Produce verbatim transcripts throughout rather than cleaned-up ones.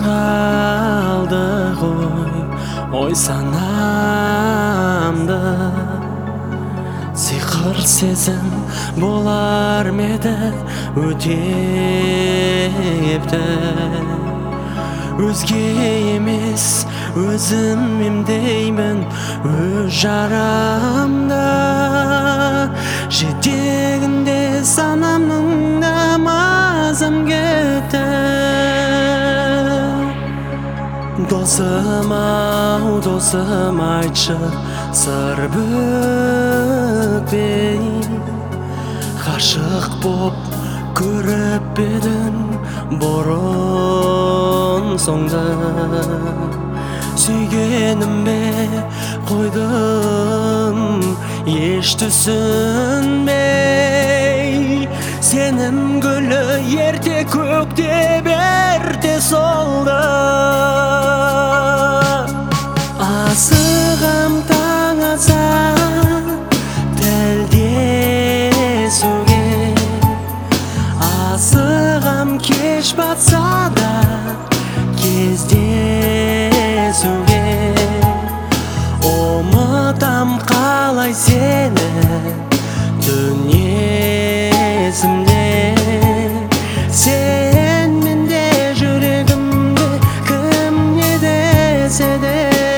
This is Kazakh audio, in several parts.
қалды ғой ой санамда. Сиқыр сезім болар меді өтепті. Өзге емес өзім емдеймін өз жарамда. Жетегінде санамның намазым кетті. Досым ау, досым айтшы, сыр бүкпей. Ғашық боп көріп бедің бұрын соңды. Сүйгенім бе қойдым еш түсінбей. Сенім гүлі ерте көкте берте солды. Асығам таң атса тілдесуге. Асығам кеш батса да кездесуге. Ұмытам қалай сені түн есімде. Сен менде жүрегімде кім не десе де.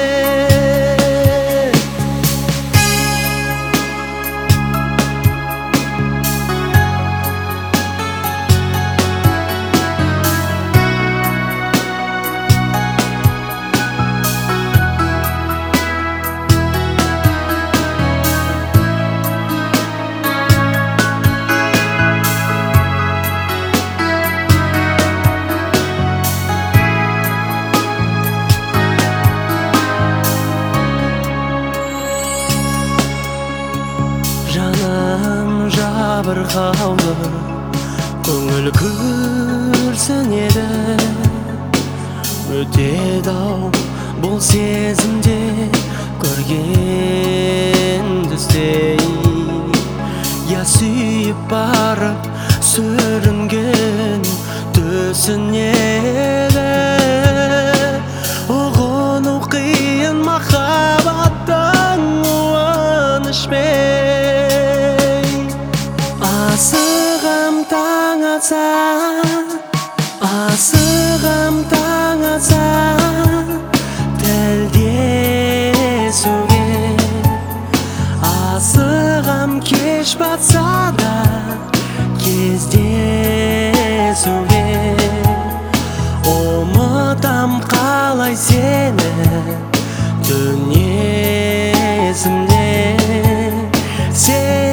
Жаным жабырқаулы, көңіл күрсінеді. Өтеді-ау бұл сезімде көрген түстей. Я сүйіп барып сүрінген түсінеді. Ұғыну қиын махаббаттың уанышпен. Асығам таң атса, асығам таң атса тілдесуге. Асығам кеш батса да кездесуге. Ұмытам қалай сені түн есімде. Сен